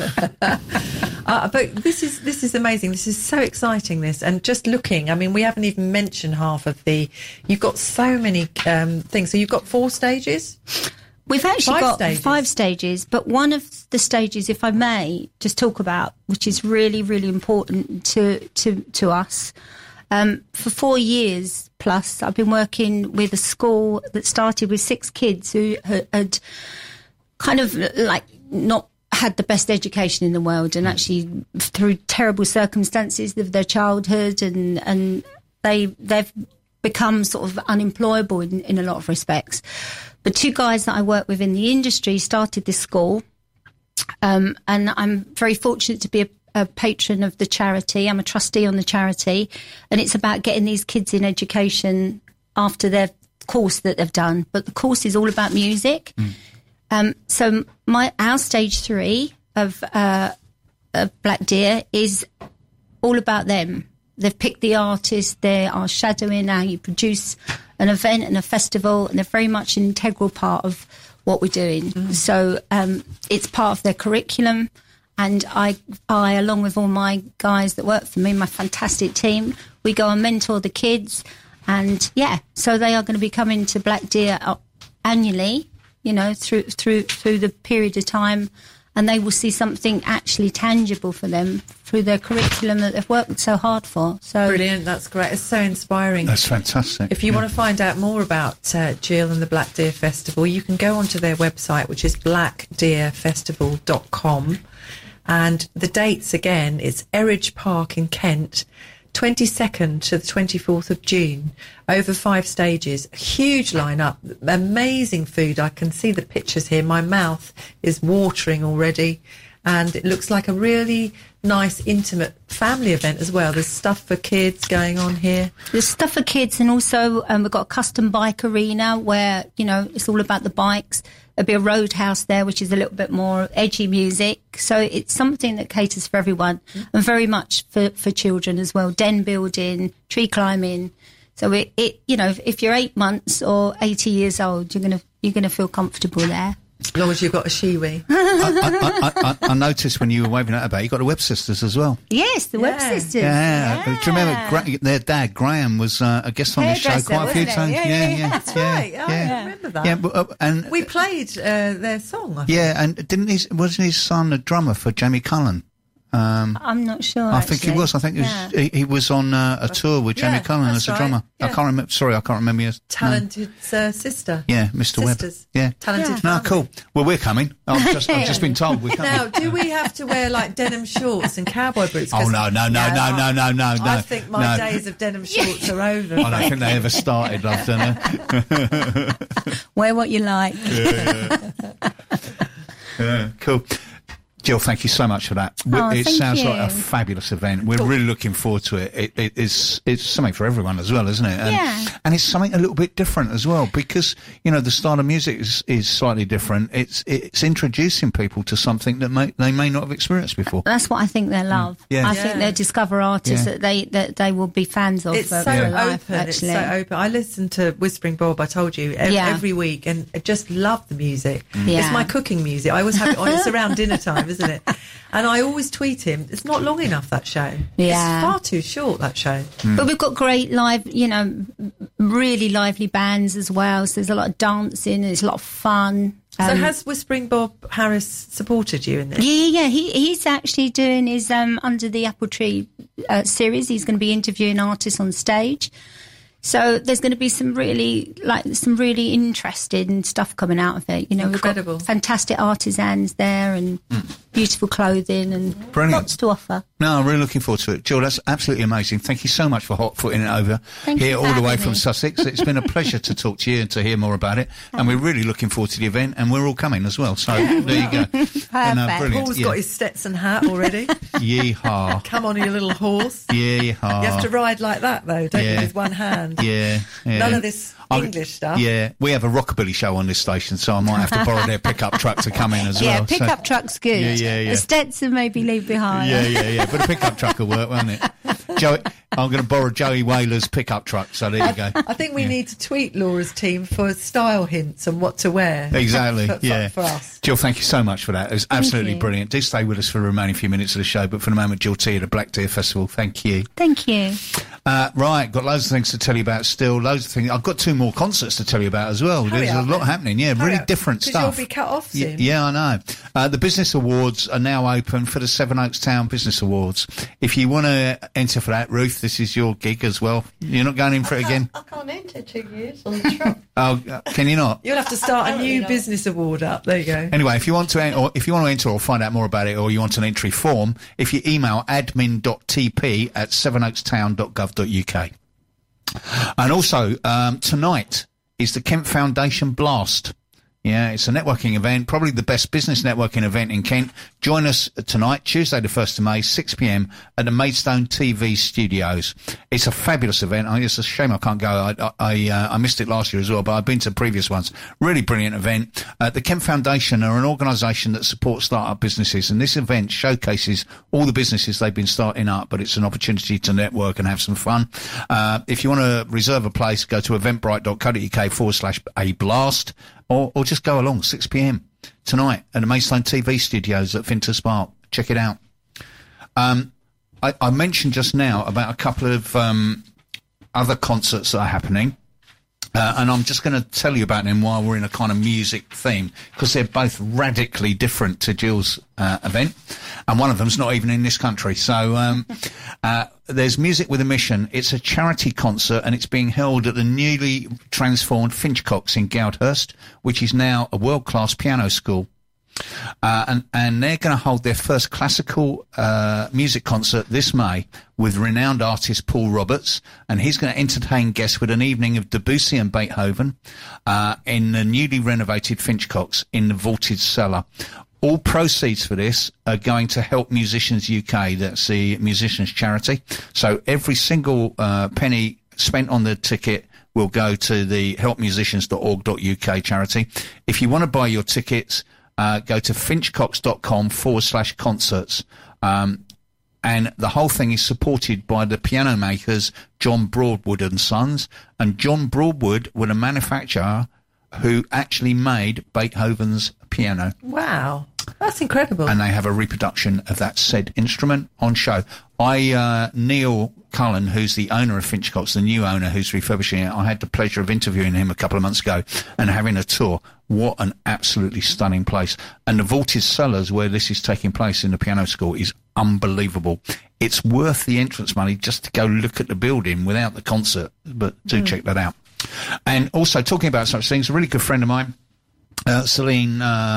But this is amazing. This is so exciting. This, and just looking, I mean, we haven't even mentioned half of the. You've got so many things. So you've got 4 stages. We've actually got stages. 5 stages, but one of the stages, if I may, just talk about, which is really, really important to us. For 4 years plus, I've been working with a school that started with 6 kids who had kind of like not had the best education in the world, and actually through terrible circumstances of their childhood, and they've become sort of unemployable in a lot of respects. But 2 guys that I work with in the industry started this school, and I'm very fortunate to be a patron of the charity. I'm a trustee on the charity, and it's about getting these kids in education after their course that they've done. But the course is all about music. So our stage 3 of Black Deer is all about them. They've picked the artist, they are shadowing how you produce an event and a festival, and they're very much an integral part of what we're doing. So it's part of their curriculum. And I, along with all my guys that work for me, my fantastic team, we go and mentor the kids. And, so they are going to be coming to Black Deer annually, through the period of time. And they will see something actually tangible for them through their curriculum that they've worked so hard for. So brilliant, that's great. It's so inspiring. That's fantastic. If you want to find out more about Jill and the Black Deer Festival, you can go onto their website, which is blackdeerfestival.com. And the dates, again, it's Eridge Park in Kent, 22nd to the 24th of June, over 5 stages. A huge lineup, amazing food. I can see the pictures here. My mouth is watering already. And it looks like a really nice, intimate family event as well. There's stuff for kids going on here. There's stuff for kids, and also we've got a custom bike arena where, it's all about the bikes. There'll be a roadhouse there, which is a little bit more edgy music. So it's something that caters for everyone, and very much for children as well. Den building, tree climbing. So if you're 8 months or 80 years old, you're gonna feel comfortable there. As long as you've got a shiwi. I noticed when you were waving that about, you got the Webb sisters as well. Yes, the Webb sisters. Yeah. Do you remember their dad, Graham, was a guest on this show quite a few times? Yeah. That's right. I remember that. Yeah, and we played their song. I think. Yeah, and wasn't his son a drummer for Jamie Cullen? I'm not sure. I think he was. I think he was on a tour with Jamie Cullen as a drummer. Yeah. I can't remember. Sorry, I can't remember his talented sister. Yeah, Mr. Sisters. Webb. Yeah, talented. Family. No, cool. Well, we're coming. I've just been told we're coming. Now, do we have to wear like denim shorts and cowboy boots? Oh no! I think my days of denim shorts are over. I don't think they ever started. Love, don't they? Wear what you like. Yeah, cool. Jill, thank you so much for that. It sounds like a fabulous event. We're really looking forward to it. It's something for everyone as well, isn't it? And it's something a little bit different as well, because, the style of music is slightly different. It's introducing people to something that they may not have experienced before. That's what I think they love. I think they'll discover artists that they will be fans of. It's so open. It's so open. I listen to Whispering Bob, I told you, every week, and I just love the music. It's my cooking music. I always have it on. It's around dinner time, isn't it? And I always tweet him, it's not long enough, that show. It's far too short, that show. But we've got great live, really lively bands as well. So there's a lot of dancing, there's a lot of fun. So has Whispering Bob Harris supported you in this? Yeah. He's actually doing his Under the Apple Tree series. He's going to be interviewing artists on stage. So there's going to be some really interesting stuff coming out of it. You know, incredible. We've got fantastic artisans there and beautiful clothing and Brilliant. lots to offer. No, I'm really looking forward to it. Jill, that's absolutely amazing. Thank you so much for hot-footing it over here all the way from Sussex. It's been a pleasure to talk to you and to hear more about it. And we're really looking forward to the event, and we're all coming as well. So there you go. Brilliant. Paul's got his Stetson hat already. Yeehaw. Come on, your little horse. Yeehaw. You have to ride like that, though, don't you, with one hand? Yeah. None of this English stuff. Yeah, we have a rockabilly show on this station, so I might have to borrow their pickup truck to come in as well. Yeah, pickup truck's good. Yeah. The Stetson maybe leave behind. Yeah. But a pickup truck will work, won't it? Joey, I'm going to borrow Joey Whaler's pickup truck, so there you go. I think we need to tweet Laura's team for style hints on what to wear. Exactly, for us. Jill, thank you so much for that. It was absolutely brilliant. Do stay with us for the remaining few minutes of the show, but for the moment, Jill T at the Black Deer Festival. Thank you. Thank you. Right, got loads of things to tell you about still, loads of things. I've got 2 more concerts to tell you about as well. There's a lot happening, really different stuff. Because you'll be cut off soon. Yeah, I know. The Business Awards are now open for the Sevenoaks Town Business Awards. If you want to enter for that, Ruth, this is your gig as well. You're not going in for it again? I can't enter 2 years on the truck. Oh, can you not? You'll have to start a new business award up. There you go. Anyway, if you want to enter or find out more about it, or you want an entry form, if you email admin.tp@sevenoakstown.gov.uk. And also, tonight is the Kent Foundation Blast. Yeah, it's a networking event, probably the best business networking event in Kent. Join us tonight, Tuesday the 1st of May, 6 p.m. at the Maidstone TV studios. It's a fabulous event. It's a shame I can't go. I missed it last year as well, but I've been to previous ones. Really brilliant event. The Kent Foundation are an organisation that supports start-up businesses, and this event showcases all the businesses they've been starting up, but it's an opportunity to network and have some fun. If you want to reserve a place, go to eventbrite.co.uk/a-blast. Or just go along, 6 p.m. tonight at the Maidstone TV studios at Fintus Park. Check it out. I mentioned just now about a couple of other concerts that are happening. And I'm just going to tell you about them while we're in a kind of music theme, because they're both radically different to Jill's event, and one of them's not even in this country. So there's Music with a Mission. It's a charity concert, and it's being held at the newly transformed Finchcocks in Goudhurst, which is now a world-class piano school. And they're going to hold their first classical music concert this May with renowned artist Paul Roberts, and he's going to entertain guests with an evening of Debussy and Beethoven in the newly renovated Finchcocks in the vaulted cellar. All proceeds for this are going to Help Musicians UK. That's the musicians charity. So every single penny spent on the ticket will go to the helpmusicians.org.uk charity. If you want to buy your tickets, go to finchcocks.com/concerts. And the whole thing is supported by the piano makers John Broadwood and Sons. And John Broadwood was a manufacturer who actually made Beethoven's piano. Wow. That's incredible. And they have a reproduction of that said instrument on show. Neil Cullen, who's the owner of Finchcocks, the new owner who's refurbishing it, I had the pleasure of interviewing him a couple of months ago and having a tour. What an absolutely stunning place. And the vaulted cellars where this is taking place in the piano school is unbelievable. It's worth the entrance money just to go look at the building without the concert, but do check that out. And also, talking about such things, a really good friend of mine, Celine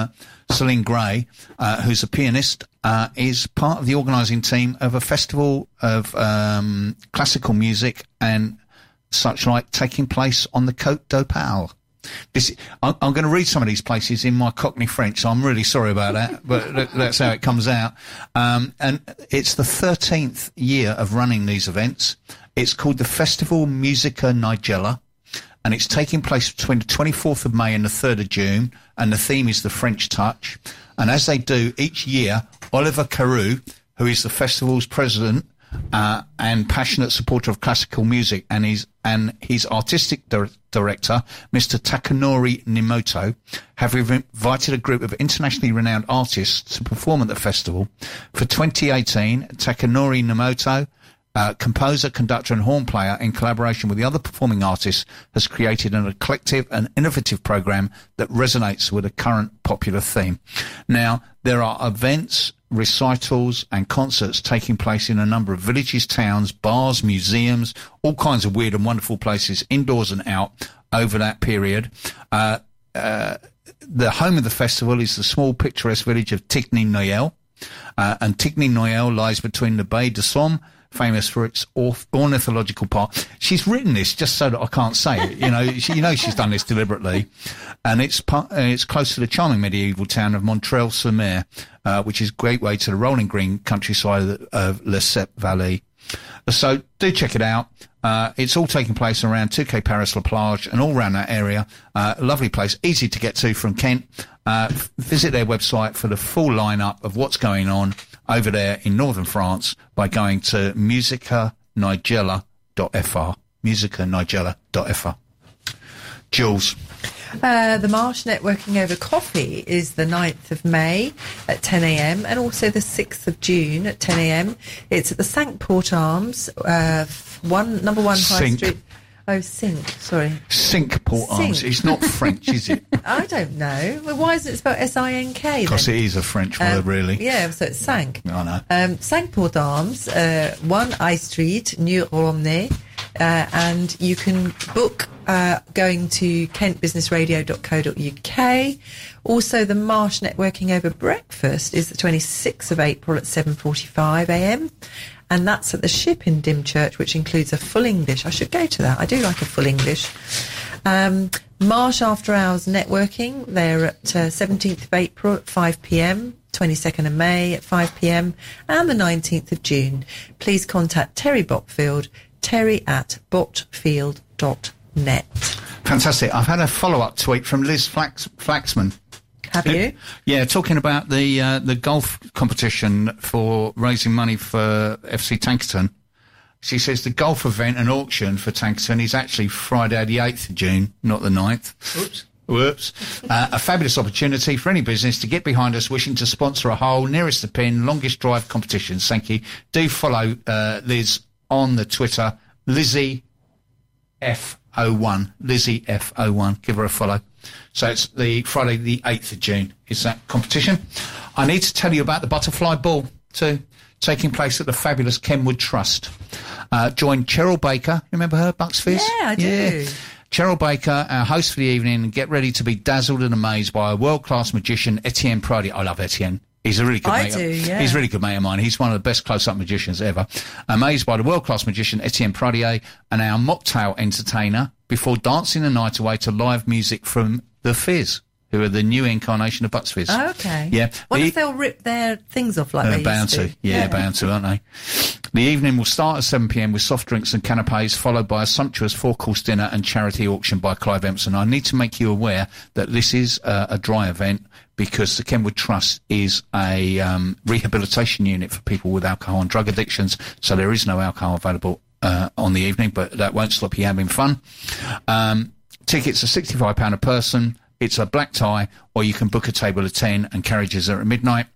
Gray, who's a pianist, is part of the organising team of a festival of classical music and such like taking place on the Côte d'Opale. I'm going to read some of these places in my Cockney French, so I'm really sorry about that, but that's how it comes out. And it's the 13th year of running these events. It's called the Festival Musica Nigella, and it's taking place between the 24th of May and the 3rd of June, and the theme is the French touch. And as they do each year, Oliver Carew, who is the festival's president and passionate supporter of classical music, and his artistic director, Mr. Takanori Nimoto, have invited a group of internationally renowned artists to perform at the festival. For 2018, Takanori Nimoto composer, conductor and horn player, in collaboration with the other performing artists, has created an eclectic and innovative program that resonates with a current popular theme. Now, there are events, recitals and concerts taking place in a number of villages, towns, bars, museums, all kinds of weird and wonderful places, indoors and out, over that period. The home of the festival is the small picturesque village of Tigny-Noyelles, and Tigny-Noyelles lies between the Baie de Somme, famous for its ornithological park. She's written this just so that I can't say it. She's done this deliberately. And it's close to the charming medieval town of Montreuil-sur-Mer, which is a great way to the rolling green countryside of Le Sept Valley. So do check it out. It's all taking place around Touquet Paris La Plage and all around that area. Lovely place, easy to get to from Kent. Visit their website for the full lineup of what's going on over there in northern France by going to musicanigella.fr. Musicanigella.fr. Jules. The Marsh Networking Over Coffee is the 9th of May at 10 a.m. and also the 6th of June at 10 a.m. It's at the Cinque Port Arms, number 1 High Street. Oh, Cinque, sorry. Cinque Port Arms. It's not French, is it? I don't know. Well, why is it spelled S-I-N-K? Because it is a French word, really. Yeah, so it's Cinque. I know. Cinque Port Arms, 1 High Street, New Romney. And you can book going to kentbusinessradio.co.uk. Also, the Marsh Networking Over Breakfast is the 26th of April at 7:45 a.m. And that's at the Ship in Dymchurch, which includes a full English. I should go to that. I do like a full English. Marsh After Hours Networking, they're at 17th of April at 5 p.m, 22nd of May at 5 p.m, and the 19th of June. Please contact Terry Botfield, terry@botfield.net. Fantastic. I've had a follow-up tweet from Liz Flaxman. Have you? Yeah, talking about the golf competition for raising money for FC Tankerton. She says the golf event and auction for Tankerton is actually Friday the 8th of June, not the 9th. Whoops. A fabulous opportunity for any business to get behind us wishing to sponsor a hole, nearest the pin, longest drive competitions. Thank you. Do follow Liz on the Twitter, Lizzie F01. Lizzie F01. Give her a follow. So it's the Friday the 8th of June is that competition. I need to tell you about the Butterfly Ball too, taking place at the fabulous Kenwood Trust. Join Cheryl Baker. Remember her, Bucks Fizz? Yeah, I do. Yeah. Cheryl Baker, our host for the evening, and get ready to be dazzled and amazed by a world-class magician, Etienne Pradier. I love Etienne. He's a really good mate. He's a really good mate of mine. He's one of the best close-up magicians ever. Amazed by the world-class magician Etienne Pradier and our mocktail entertainer before dancing the night away to live music from The Fizz, who are the new incarnation of Bucks Fizz. Oh, okay. Yeah. What if they'll rip their things off like they bound used to? Yeah, bound to, aren't they? The evening will start at 7 p.m. with soft drinks and canapes, followed by a sumptuous four-course dinner and charity auction by Clive Empson. I need to make you aware that this is a dry event because the Kenwood Trust is a rehabilitation unit for people with alcohol and drug addictions, so there is no alcohol available on the evening, but that won't stop you having fun. Tickets are £65 a person. It's a black tie, or you can book a table at 10 and carriages are at midnight.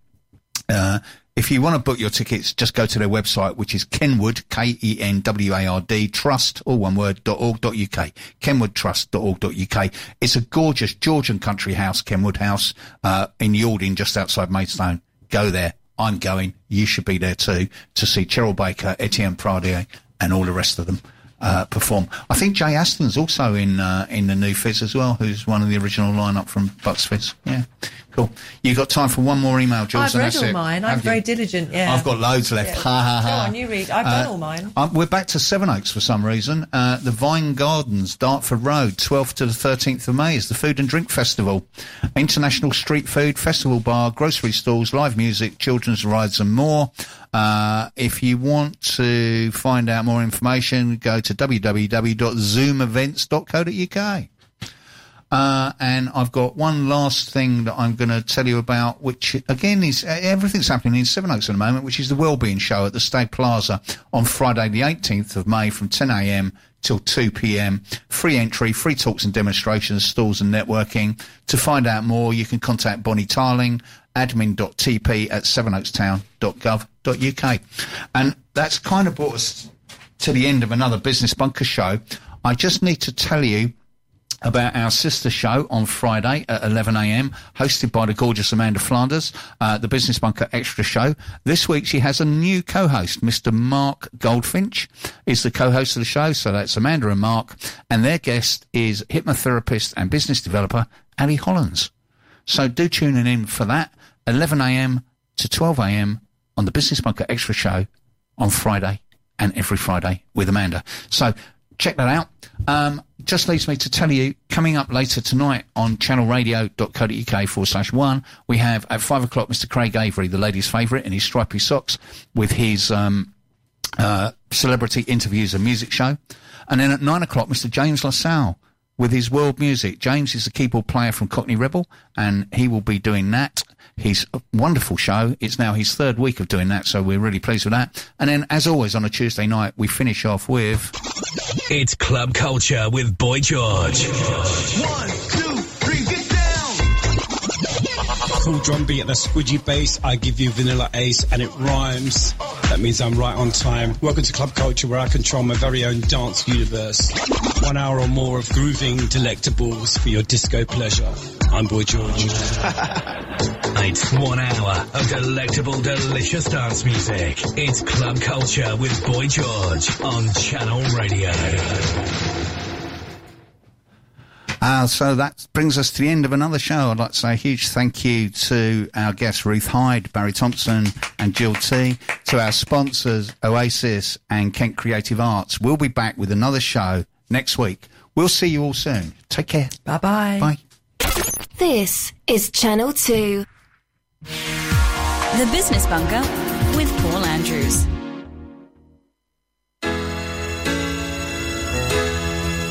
If you want to book your tickets, just go to their website, which is Kenwood, Kenward, trust, all one word, .org.uk, kenwoodtrust.org.uk. It's a gorgeous Georgian country house, Kenwood House, in Yalding, just outside Maidstone. Go there. I'm going. You should be there too, to see Cheryl Baker, Etienne Pradier, and all the rest of them perform. I think Jay Aston's also in the new Fizz as well, who's one of the original lineup from Bucks Fizz. Yeah, cool. You got time for one more email, Jules? I've read all mine. I'm very diligent. Yeah, I've got loads left. Yeah. Ha ha ha. Go on, you read. I've done all mine. We're back to Sevenoaks for some reason. The Vine Gardens, Dartford Road, 12th to the 13th of May is the Food and Drink Festival. International street food, festival bar, grocery stalls, live music, children's rides and more. If you want to find out more information, go to www.zoomevents.co.uk. And I've got one last thing that I'm going to tell you about, which again is everything's happening in Sevenoaks at the moment, which is the Wellbeing Show at the Stag Plaza on Friday the 18th of May from 10 a.m. till 2 p.m. free entry, free talks and demonstrations, stalls and networking. To find out more, you can contact Bonnie Tarling, admin.tp@sevenoakstown.gov.uk. And that's kind of brought us to the end of another Business Bunker show. I just need to tell you about our sister show on Friday at 11 a.m, hosted by the gorgeous Amanda Flanders, the Business Bunker Extra Show. This week she has a new co-host, Mr. Mark Goldfinch is the co-host of the show, so that's Amanda and Mark, and their guest is hypnotherapist and business developer Ali Hollins. So do tune in for that, 11 a.m. to 12 a.m. on the Business Bunker Extra Show on Friday and every Friday with Amanda. So check that out. Just leaves me to tell you, coming up later tonight on channelradio.co.uk/1, we have at 5 o'clock Mr. Craig Avery, the ladies' favourite, in his stripy socks, with his celebrity interviews and music show. And then at 9 o'clock, Mr. James LaSalle with his world music. James is a keyboard player from Cockney Rebel, and he will be doing that. His wonderful show. It's now his third week of doing that, so we're really pleased with that. And then, as always, on a Tuesday night, we finish off with... It's Club Culture with Boy George. 1, 2, 3, get down! Cool drum beat and a squidgy bass. I give you Vanilla Ace and it rhymes. That means I'm right on time. Welcome to Club Culture, where I control my very own dance universe. 1 hour or more of grooving delectables for your disco pleasure. I'm Boy George. It's 1 hour of delectable, delicious dance music. It's Club Culture with Boy George on Channel Radio. So that brings us to the end of another show. I'd like to say a huge thank you to our guests Ruth Hyde, Barry Thompson and Jill T, to our sponsors Oasis and Kent Creative Arts. We'll be back with another show next week. We'll see you all soon. Take care. Bye-bye. Bye. This is Channel 2. The Business Bunker with Paul Andrews.